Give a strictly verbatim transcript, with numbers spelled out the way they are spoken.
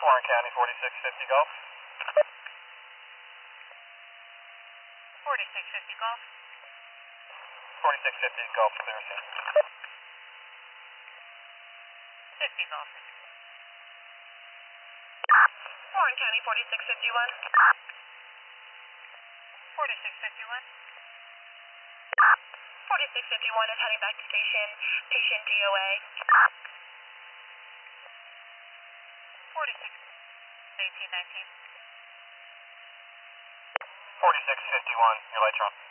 Warren County, forty-six fifty Golf. forty-six fifty Golf. forty-six fifty Golf, clear scene. fifty Golf. Warren County, forty-six fifty-one. forty-six fifty-one. forty-six fifty-one is heading back to station. Patient D O A. forty-six eighteen nineteen. forty-six fifty-one, your lights are on.